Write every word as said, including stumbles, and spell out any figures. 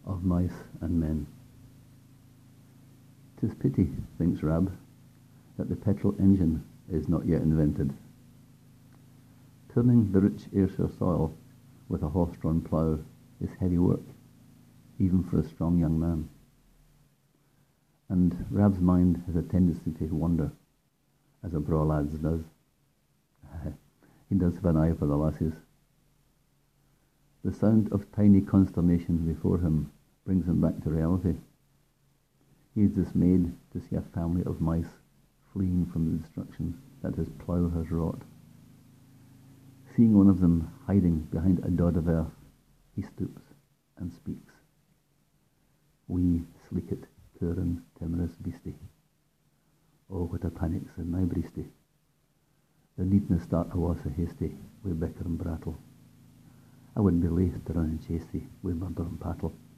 of mice and men. "'Tis pity," thinks Rab, "that the petrol engine is not yet invented." Turning the rich Ayrshire soil with a horse-drawn plough is heavy work, even for a strong young man. And Rab's mind has a tendency to wander, as a braw lad's does. He does have an eye for the lassies. The sound of tiny consternations before him brings him back to reality. He is dismayed to see a family of mice fleeing from the destruction that his plough has wrought. Seeing one of them hiding behind a dod of earth, he stoops and speaks. "Wee, sleekit, curran, timorous beastie. Oh, what a panic's in my breastie. There needna start a was so hasty wi' bicker and brattle. I would be laith to run and chase thee wi' murder and pattle."